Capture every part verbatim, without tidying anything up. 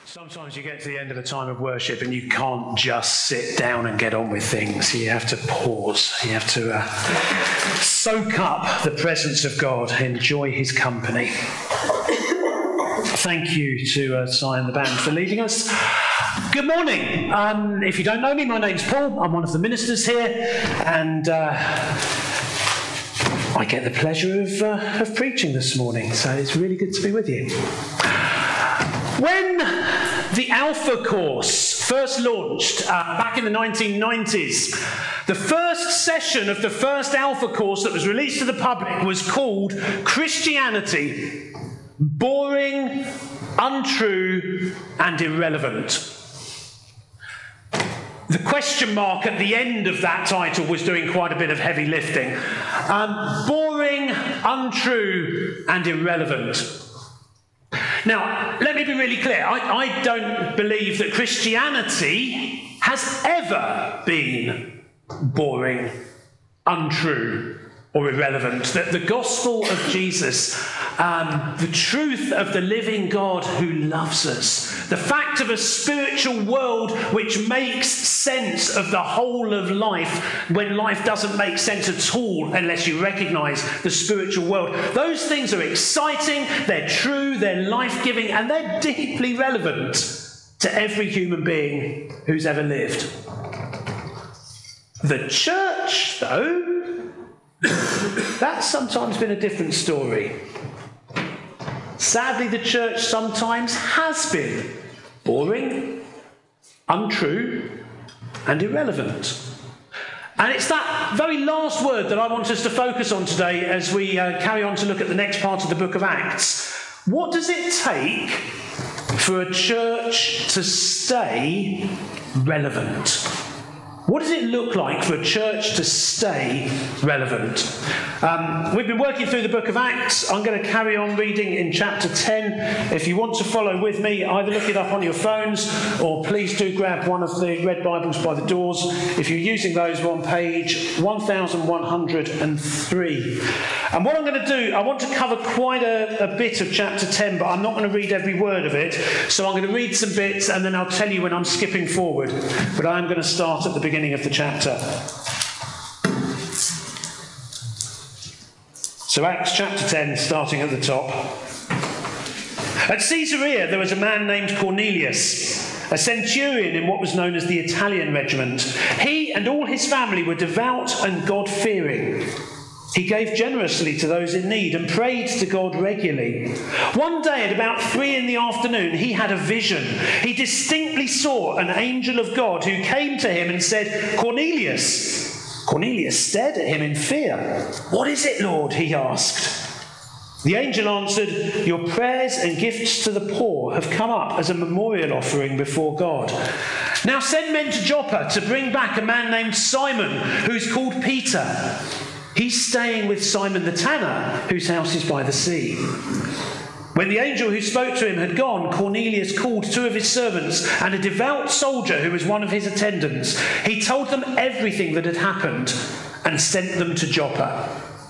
Sometimes you get to the end of a time of worship and you can't just sit down and get on with things. You have to pause. You have to uh, soak up the presence of God, enjoy his company. Thank you to uh, Si and the band for leading us. Good morning. Um, if you don't know me, my name's Paul. I'm one of the ministers here, and uh, I get the pleasure of, uh, of preaching this morning, so it's really good to be with you. When the Alpha Course first launched uh, back in the nineteen nineties, the first session of the first Alpha Course that was released to the public was called Christianity, Boring, Untrue and Irrelevant. The question mark at the end of that title was doing quite a bit of heavy lifting. Um, boring, untrue and irrelevant. Now, let me be really clear. I, I don't believe that Christianity has ever been boring, untrue, or irrelevant. That the gospel of Jesus, um, the truth of the living God who loves us, the fact of a spiritual world which makes sense of the whole of life when life doesn't make sense at all unless you recognise the spiritual world. Those things are exciting, they're true, they're life-giving, and they're deeply relevant to every human being who's ever lived. The church, though, that's sometimes been a different story. Sadly, the church sometimes has been boring, untrue, and irrelevant. And it's that very last word that I want us to focus on today as we uh, carry on to look at the next part of the book of Acts. What does it take for a church to stay relevant? What does it look like for a church to stay relevant? Um, we've been working through the book of Acts. I'm going to carry on reading in chapter ten. If you want to follow with me, either look it up on your phones or please do grab one of the red Bibles by the doors. If you're using those, we're on page one thousand one hundred three. And what I'm going to do, I want to cover quite a, a bit of chapter ten, but I'm not going to read every word of it. So I'm going to read some bits and then I'll tell you when I'm skipping forward. But I'm going to start at the beginning of the chapter. So Acts chapter ten, starting at the top. At Caesarea there was a man named Cornelius, a centurion in what was known as the Italian regiment. He and all his family were devout and God-fearing. He gave generously to those in need and prayed to God regularly. One day at about three in the afternoon, he had a vision. He distinctly saw an angel of God who came to him and said, "Cornelius." Cornelius stared at him in fear. "What is it, Lord?" he asked. The angel answered, "Your prayers and gifts to the poor have come up as a memorial offering before God. Now send men to Joppa to bring back a man named Simon, who's called Peter. He's staying with Simon the tanner, whose house is by the sea." When the angel who spoke to him had gone, Cornelius called two of his servants and a devout soldier who was one of his attendants. He told them everything that had happened and sent them to Joppa.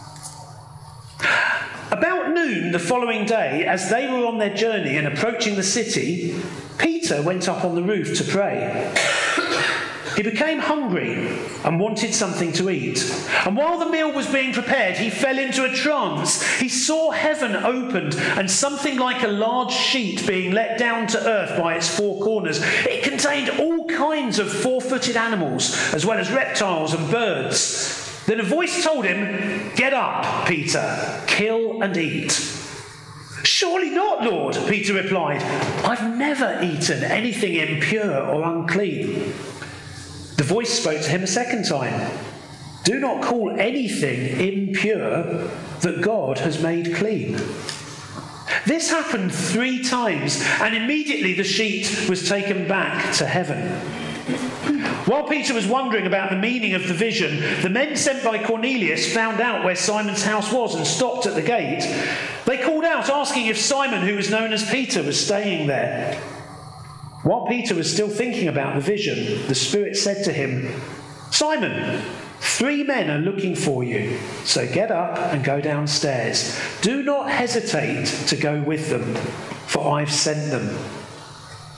About noon the following day, as they were on their journey and approaching the city, Peter went up on the roof to pray. He became hungry and wanted something to eat. And while the meal was being prepared, he fell into a trance. He saw heaven opened and something like a large sheet being let down to earth by its four corners. It contained all kinds of four-footed animals, as well as reptiles and birds. Then a voice told him, "Get up, Peter, kill and eat." "Surely not, Lord," Peter replied. "I've never eaten anything impure or unclean." The voice spoke to him a second time. "Do not call anything impure that God has made clean." This happened three times, and immediately the sheet was taken back to heaven. While Peter was wondering about the meaning of the vision, the men sent by Cornelius found out where Simon's house was and stopped at the gate. They called out, asking if Simon, who was known as Peter, was staying there. While Peter was still thinking about the vision, the Spirit said to him, "Simon, three men are looking for you, so get up and go downstairs. Do not hesitate to go with them, for I've sent them."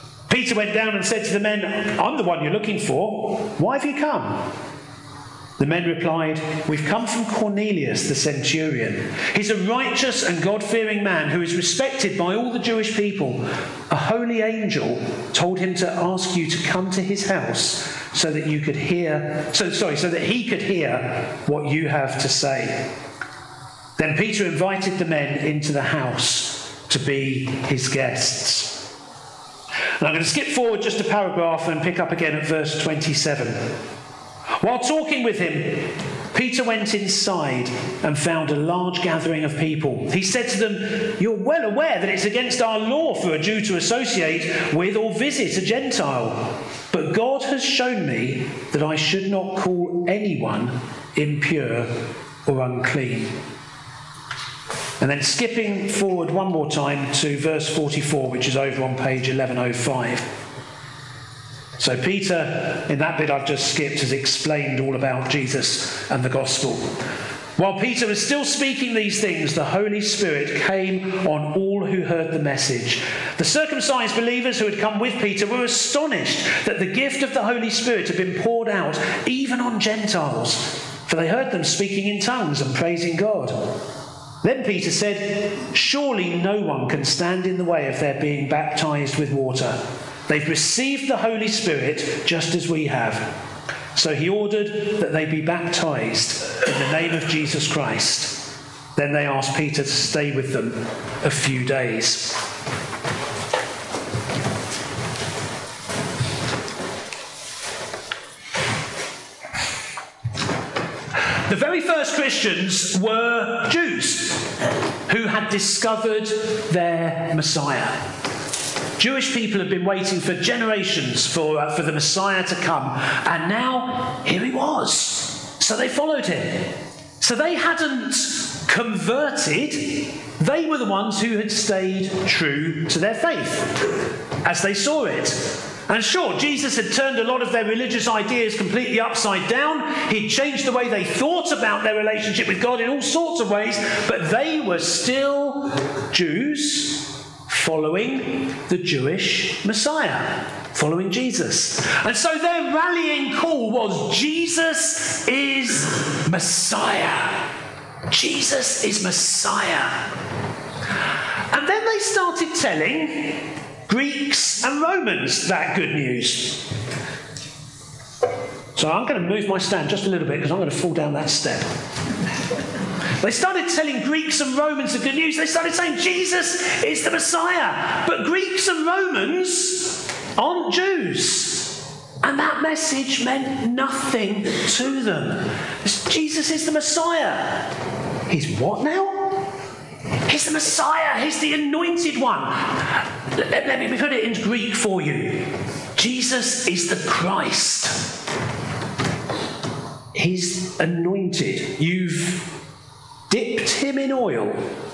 Peter went down and said to the men, "I'm the one you're looking for. Why have you come?" The men replied, "We've come from Cornelius the centurion. He's a righteous and God-fearing man who is respected by all the Jewish people. A holy angel told him to ask you to come to his house so that you could hear, so sorry, so that he could hear what you have to say." Then Peter invited the men into the house to be his guests. And I'm going to skip forward just a paragraph and pick up again at verse twenty-seven. While talking with him, Peter went inside and found a large gathering of people. He said to them, "You're well aware that it's against our law for a Jew to associate with or visit a Gentile. But God has shown me that I should not call anyone impure or unclean." And then skipping forward one more time to verse forty-four, which is over on page eleven oh five. So Peter, in that bit I've just skipped, has explained all about Jesus and the gospel. While Peter was still speaking these things, the Holy Spirit came on all who heard the message. The circumcised believers who had come with Peter were astonished that the gift of the Holy Spirit had been poured out even on Gentiles, for they heard them speaking in tongues and praising God. Then Peter said, "Surely no one can stand in the way of their being baptized with water. They've received the Holy Spirit just as we have." So he ordered that they be baptized in the name of Jesus Christ. Then they asked Peter to stay with them a few days. The very first Christians were Jews who had discovered their Messiah. Jewish people had been waiting for generations for, uh, for the Messiah to come, and now here he was. So they followed him. So they hadn't converted, they were the ones who had stayed true to their faith as they saw it. And sure, Jesus had turned a lot of their religious ideas completely upside down. He'd changed the way they thought about their relationship with God in all sorts of ways, but they were still Jews following the Jewish Messiah, following Jesus. And so their rallying call was, Jesus is Messiah. Jesus is Messiah. And then they started telling Greeks and Romans that good news. So I'm going to move my stand just a little bit because I'm going to fall down that step. They started telling Greeks and Romans the good news. They started saying Jesus is the Messiah. But Greeks and Romans aren't Jews. And that message meant nothing to them. Jesus is the Messiah. He's what now? He's the Messiah. He's the anointed one. Let, let me put it in Greek for you. Jesus is the Christ. He's anointed. You've dipped him in oil.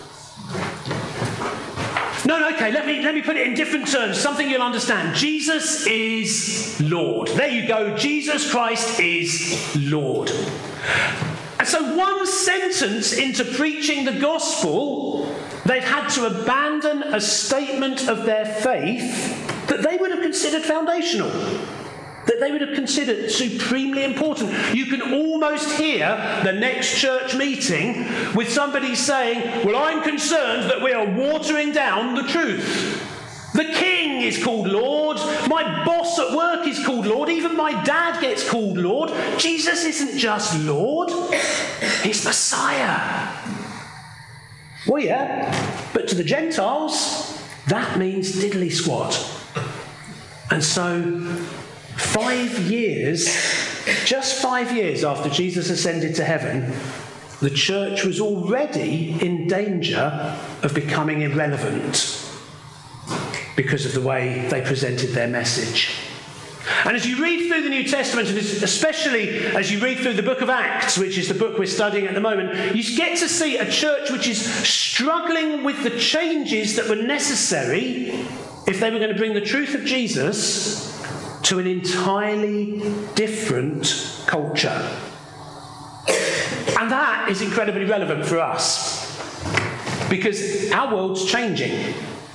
No, no, okay, let me, let me put it in different terms, something you'll understand. Jesus is Lord. There you go. Jesus Christ is Lord. And so one sentence into preaching the gospel, they'd had to abandon a statement of their faith that they would have considered foundational, that they would have considered supremely important. You can almost hear the next church meeting with somebody saying, well, I'm concerned that we are watering down the truth. The king is called Lord. My boss at work is called Lord. Even my dad gets called Lord. Jesus isn't just Lord. He's Messiah. Well, yeah, but to the Gentiles, that means diddly squat. And so, five years, just five years after Jesus ascended to heaven, the church was already in danger of becoming irrelevant because of the way they presented their message. And as you read through the New Testament, and especially as you read through the book of Acts, which is the book we're studying at the moment, you get to see a church which is struggling with the changes that were necessary if they were going to bring the truth of Jesus to an entirely different culture. And that is incredibly relevant for us, because our world's changing.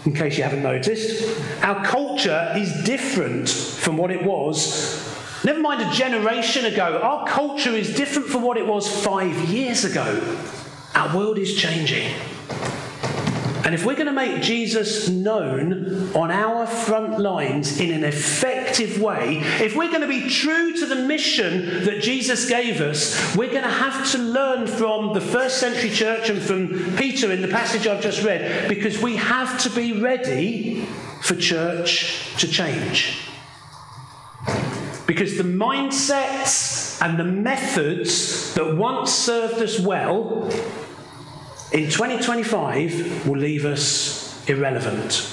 in case you haven't noticed. Our culture is different from what it was. Never mind a generation ago, our culture is different from what it was five years ago. Our world is changing. And if we're going to make Jesus known on our front lines in an effective way, if we're going to be true to the mission that Jesus gave us, we're going to have to learn from the first century church and from Peter in the passage I've just read, because we have to be ready for church to change. Because the mindsets and the methods that once served us well in twenty twenty-five will leave us irrelevant.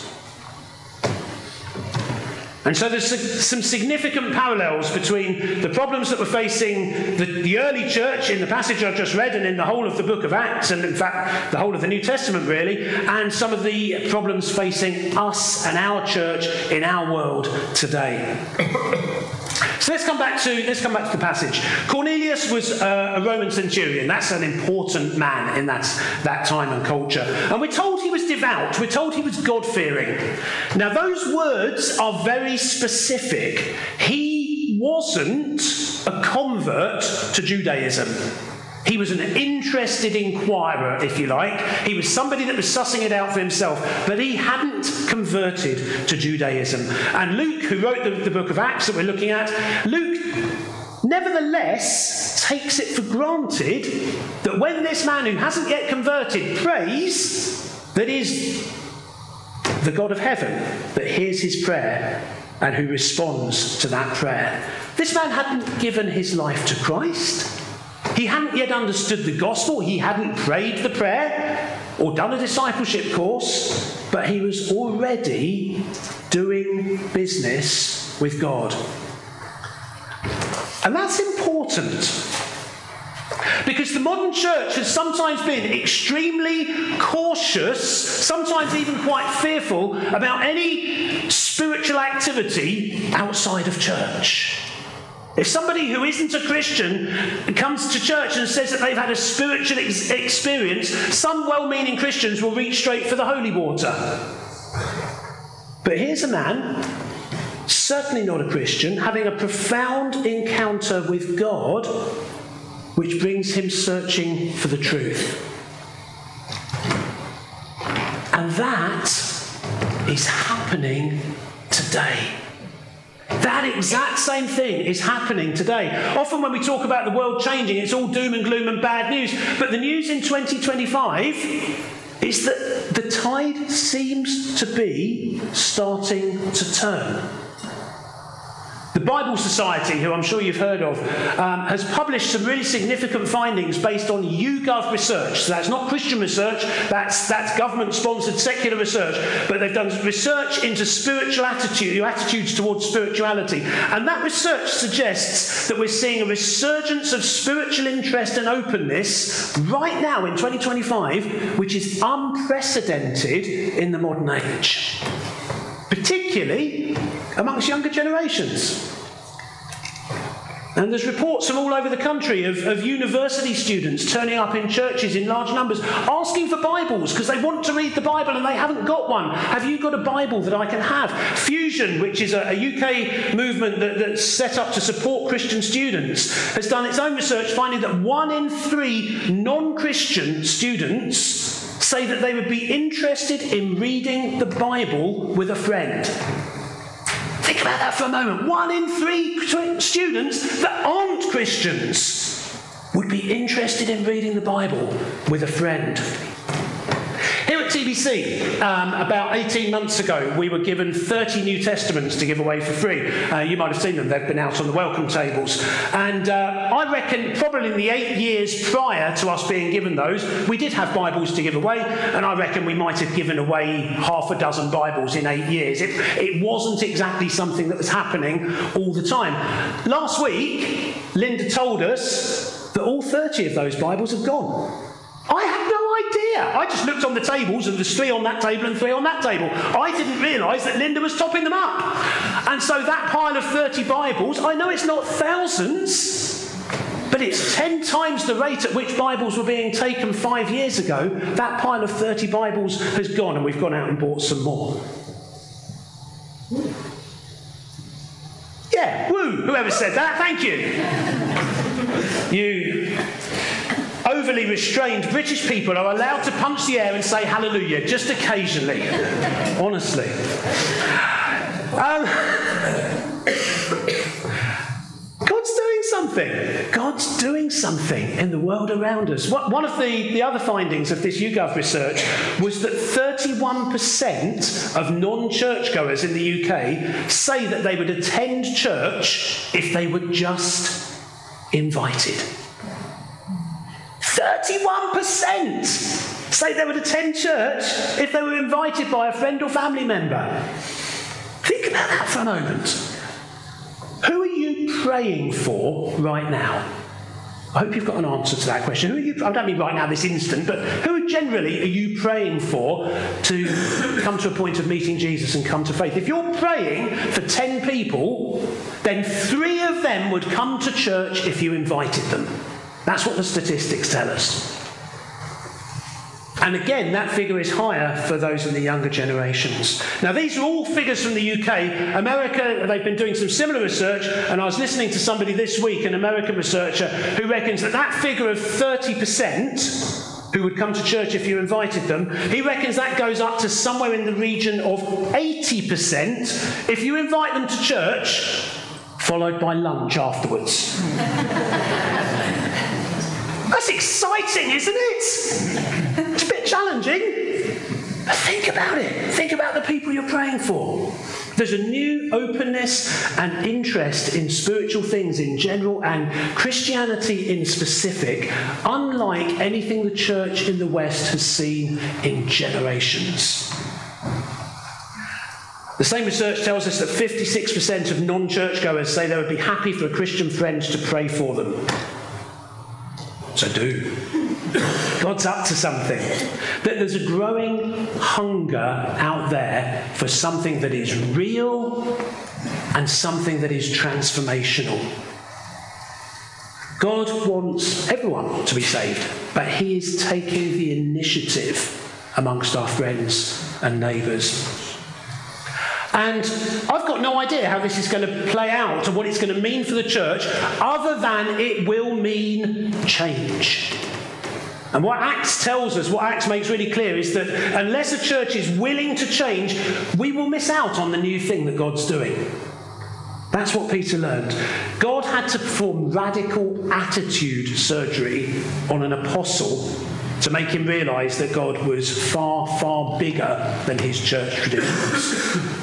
And so there's some significant parallels between the problems that were facing the, the early church in the passage I've just read and in the whole of the book of Acts, and in fact the whole of the New Testament really, and some of the problems facing us and our church in our world today. So let's come back to let's come back to the passage. Cornelius was uh, a Roman centurion. That's an important man in that, that time and culture. And we're told he was devout. We're told he was God-fearing. Now, those words are very specific. He wasn't a convert to Judaism. He was an interested inquirer, if you like. He was somebody that was sussing it out for himself, but he hadn't converted to Judaism. And Luke, who wrote the, the book of Acts that we're looking at, Luke nevertheless takes it for granted that when this man who hasn't yet converted prays, that is the God of heaven that hears his prayer and who responds to that prayer. This man hadn't given his life to Christ. He hadn't yet understood the gospel. He hadn't prayed the prayer or done a discipleship course, but he was already doing business with God. And that's important, because the modern church has sometimes been extremely cautious, sometimes even quite fearful about any spiritual activity outside of church. If somebody who isn't a Christian comes to church and says that they've had a spiritual ex- experience, some well-meaning Christians will reach straight for the holy water. But here's a man, certainly not a Christian, having a profound encounter with God, which brings him searching for the truth. And that is happening today. That exact same thing is happening today. Often when we talk about the world changing, it's all doom and gloom and bad news. But the news in twenty twenty-five is that the tide seems to be starting to turn. The Bible Society, who I'm sure you've heard of, um, has published some really significant findings based on YouGov research. So that's not Christian research, that's, that's government-sponsored secular research. But they've done research into spiritual attitude, your attitudes towards spirituality. And that research suggests that we're seeing a resurgence of spiritual interest and openness right now in twenty twenty-five, which is unprecedented in the modern age, particularly amongst younger generations. And there's reports from all over the country of, of university students turning up in churches in large numbers, asking for Bibles because they want to read the Bible and they haven't got one. Have you got a Bible that I can have? Fusion, which is a, a U K movement that, that's set up to support Christian students, has done its own research, finding that one in three non-Christian students say that they would be interested in reading the Bible with a friend. Think about that for a moment. One in three students that aren't Christians would be interested in reading the Bible with a friend. Here at T B C, um, about eighteen months ago, we were given thirty New Testaments to give away for free. Uh, you might have seen them. They've been out on the welcome tables. And uh, I reckon probably in the eight years prior to us being given those, we did have Bibles to give away, and I reckon we might have given away half a dozen Bibles in eight years. It, it wasn't exactly something that was happening all the time. Last week, Linda told us that all thirty of those Bibles have gone. I had no idea. I just looked on the tables and there's three on that table and three on that table. I didn't realise that Linda was topping them up. And so that pile of thirty Bibles, I know it's not thousands, But it's ten times the rate at which Bibles were being taken five years ago. That pile of thirty Bibles has gone, and we've gone out and bought some more. Yeah, woo, whoever said that, thank you. You overly restrained British people are allowed to punch the air and say hallelujah, just occasionally. Honestly. Um, God's doing something. God's doing something in the world around us. One of the, the other findings of this YouGov research was that thirty-one percent of non-churchgoers in the U K say that they would attend church if they were just invited. thirty-one percent say they would attend church if they were invited by a friend or family member. Think about that for a moment. Who are you praying for right now? I hope you've got an answer to that question. Who are you? I don't mean right now, this instant, but who generally are you praying for to come to a point of meeting Jesus and come to faith? If you're praying for ten people, then three of them would come to church if you invited them. That's what the statistics tell us. And again, that figure is higher for those in the younger generations. Now, these are all figures from the U K. America, they've been doing some similar research, and I was listening to somebody this week, an American researcher, who reckons that that figure of thirty percent who would come to church if you invited them, he reckons that goes up to somewhere in the region of eighty percent if you invite them to church, followed by lunch afterwards. That's exciting, isn't it? It's a bit challenging. But think about it. Think about the people you're praying for. There's a new openness and interest in spiritual things in general and Christianity in specific, unlike anything the church in the West has seen in generations. The same research tells us that fifty-six percent of non-churchgoers say they would be happy for a Christian friend to pray for them. So do. God's up to something. That there's a growing hunger out there for something that is real and something that is transformational. God wants everyone to be saved, but he is taking the initiative amongst our friends and neighbours. And I've got no idea how this is going to play out or what it's going to mean for the church, other than it will mean change. And what Acts tells us, what Acts makes really clear, is that unless a church is willing to change, we will miss out on the new thing that God's doing. That's what Peter learned. God had to perform radical attitude surgery on an apostle to make him realise that God was far, far bigger than his church traditions.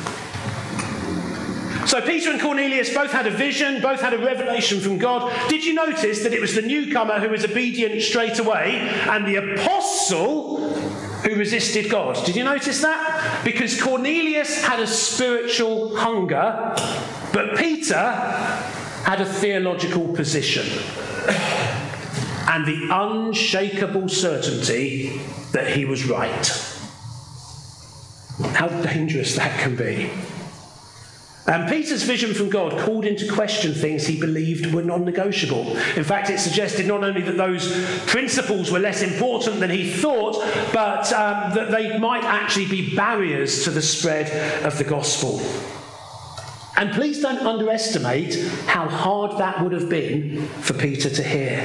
So Peter and Cornelius both had a vision, both had a revelation from God. Did you notice that it was the newcomer who was obedient straight away and the apostle who resisted God? Did you notice that? Because Cornelius had a spiritual hunger, but Peter had a theological position and the unshakable certainty that he was right. How dangerous that can be. And Peter's vision from God called into question things he believed were non-negotiable. In fact, it suggested not only that those principles were less important than he thought, but um, that they might actually be barriers to the spread of the gospel. And please don't underestimate how hard that would have been for Peter to hear.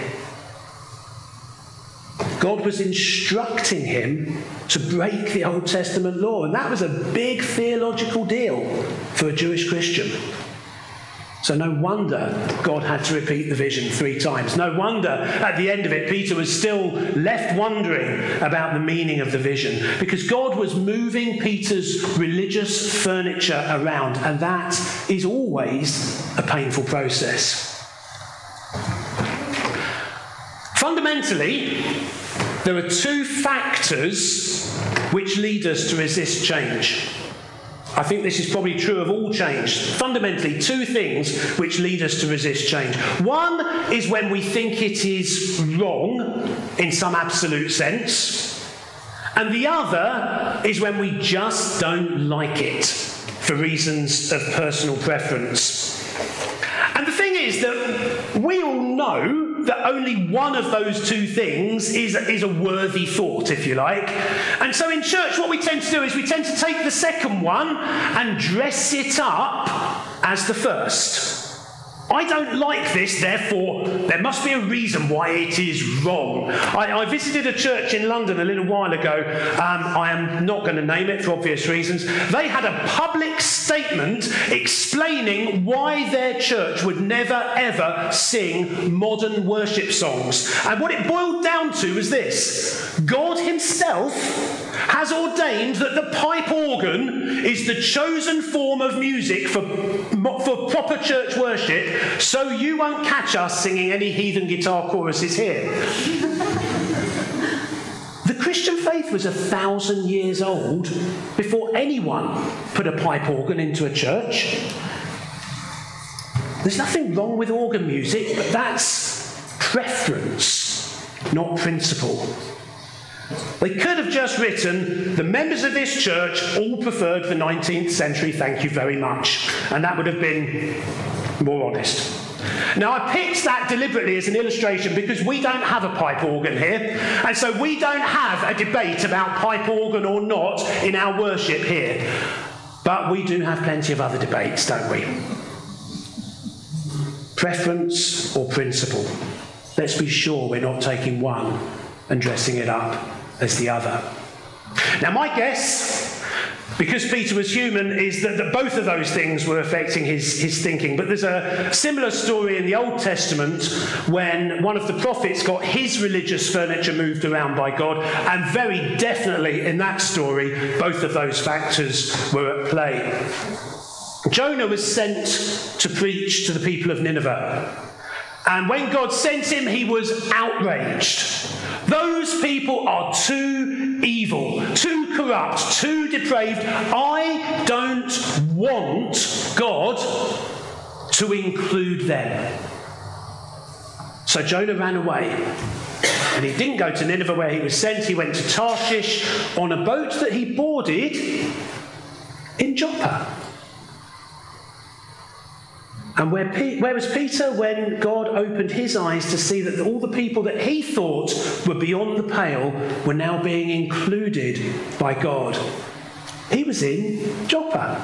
God was instructing him to break the Old Testament law, and that was a big theological deal for a Jewish Christian. So no wonder God had to repeat the vision three times. No wonder at the end of it, Peter was still left wondering about the meaning of the vision, because God was moving Peter's religious furniture around, and that is always a painful process. Fundamentally, there are two factors which lead us to resist change. I think this is probably true of all change. Fundamentally, two things which lead us to resist change. One is when we think it is wrong in some absolute sense. And the other is when we just don't like it for reasons of personal preference. And the thing is that we all know that only one of those two things is, is a worthy thought, if you like. And so in church, what we tend to do is we tend to take the second one and dress it up as the first. I don't like this, therefore there must be a reason why it is wrong. I, I visited a church in London a little while ago. Um, I am not going to name it for obvious reasons. They had a public statement explaining why their church would never ever sing modern worship songs. And what it boiled down to was this: God himself has ordained that the pipe organ is the chosen form of music for, for proper church worship, so you won't catch us singing any heathen guitar choruses here. The Christian faith was a thousand years old before anyone put a pipe organ into a church. There's nothing wrong with organ music, but that's preference, not principle. They could have just written, the members of this church all preferred the nineteenth century, thank you very much. And that would have been more honest. Now, I picked that deliberately as an illustration because we don't have a pipe organ here, and so we don't have a debate about pipe organ or not in our worship here. But we do have plenty of other debates, don't we? Preference or principle? Let's be sure we're not taking one and dressing it up as the other. Now, my guess, because Peter was human, is that, that both of those things were affecting his, his thinking. But there's a similar story in the Old Testament when one of the prophets got his religious furniture moved around by God, and very definitely in that story, both of those factors were at play. Jonah was sent to preach to the people of Nineveh. And when God sent him, he was outraged. Those people are too evil, too corrupt, too depraved. I don't want God to include them. So Jonah ran away. And he didn't go to Nineveh where he was sent. He went to Tarshish on a boat that he boarded in Joppa. And where, Pe- where was Peter when God opened his eyes to see that all the people that he thought were beyond the pale were now being included by God? He was in Joppa.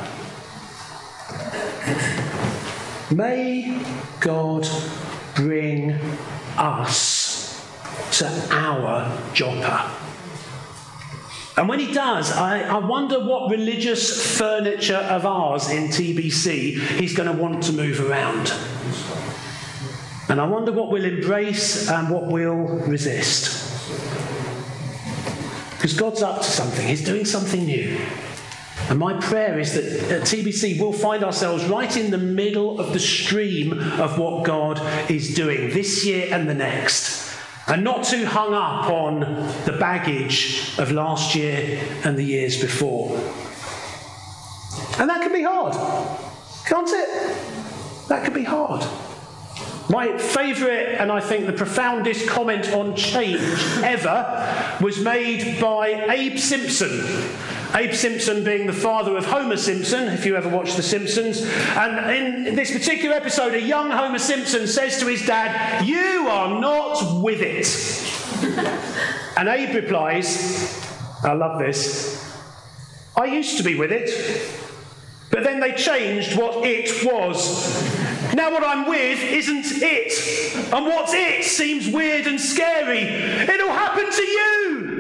May God bring us to our Joppa. And when he does, I, I wonder what religious furniture of ours in T B C he's going to want to move around. And I wonder what we'll embrace and what we'll resist. Because God's up to something. He's doing something new. And my prayer is that at T B C we'll find ourselves right in the middle of the stream of what God is doing this year and the next. And not too hung up on the baggage of last year and the years before. And that can be hard, can't it? That can be hard. My favourite, and I think the profoundest comment on change ever was made by Abe Simpson. Abe Simpson being the father of Homer Simpson, if you ever watched The Simpsons. And in this particular episode, a young Homer Simpson says to his dad, "You are not with it." And Abe replies, I love this, "I used to be with it, but then they changed what it was. Now what I'm with isn't it. And what's it seems weird and scary. It'll happen to you."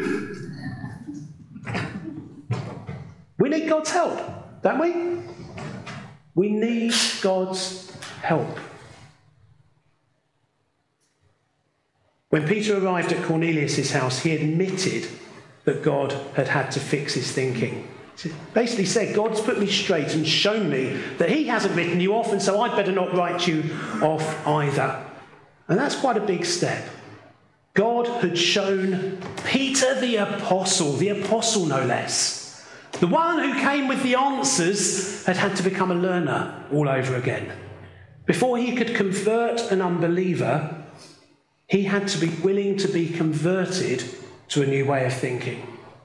We need God's help, don't we? We need God's help. When Peter arrived at Cornelius' house, he admitted that God had had to fix his thinking. He basically said, God's put me straight and shown me that he hasn't written you off, and so I'd better not write you off either. And that's quite a big step. God had shown Peter the apostle, the apostle no less. The one who came with the answers had had to become a learner all over again. Before he could convert an unbeliever, he had to be willing to be converted to a new way of thinking.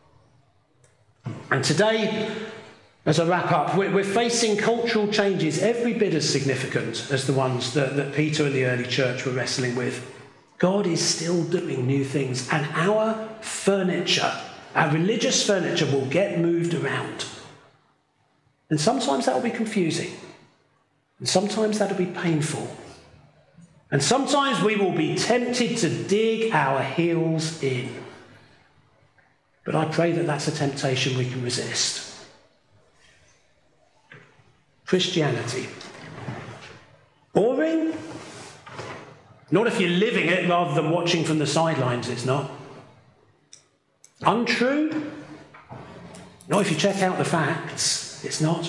And today, as I wrap up, we're, we're facing cultural changes every bit as significant as the ones that, that Peter and the early church were wrestling with. God is still doing new things, and our furniture, our religious furniture, will get moved around. And sometimes that will be confusing, and sometimes that will be painful, and sometimes we will be tempted to dig our heels in. But I pray that that's a temptation we can resist. Christianity. Boring? Not if you're living it rather than watching from the sidelines, it's not. Untrue? Not if you check out the facts, it's not.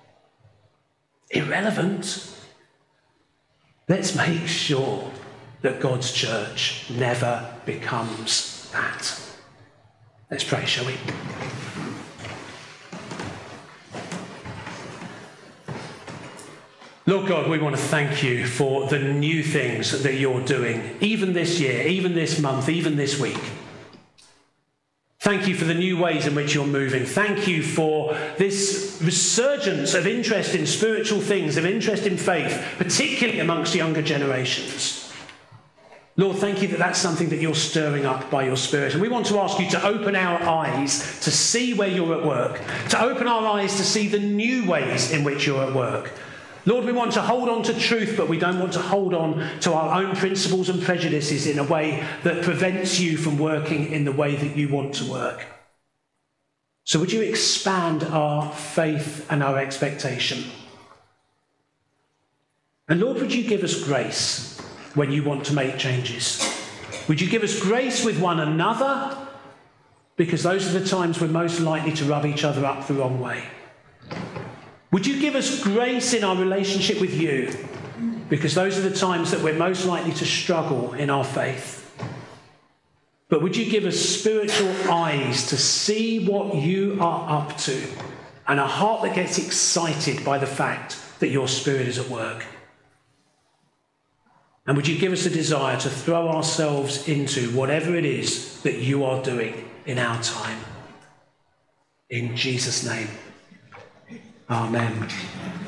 Irrelevant? Let's make sure that God's church never becomes that. Let's pray, shall we? Lord God, we want to thank you for the new things that you're doing, even this year, even this month, even this week. Thank you for the new ways in which you're moving. Thank you for this resurgence of interest in spiritual things, of interest in faith, particularly amongst younger generations. Lord, thank you that that's something that you're stirring up by your Spirit. And we want to ask you to open our eyes to see where you're at work, to open our eyes to see the new ways in which you're at work. Lord, we want to hold on to truth, but we don't want to hold on to our own principles and prejudices in a way that prevents you from working in the way that you want to work. So would you expand our faith and our expectation? And Lord, would you give us grace when you want to make changes? Would you give us grace with one another? Because those are the times we're most likely to rub each other up the wrong way. Would you give us grace in our relationship with you? Because those are the times that we're most likely to struggle in our faith. But would you give us spiritual eyes to see what you are up to, and a heart that gets excited by the fact that your Spirit is at work? And would you give us a desire to throw ourselves into whatever it is that you are doing in our time? In Jesus' name. Amen.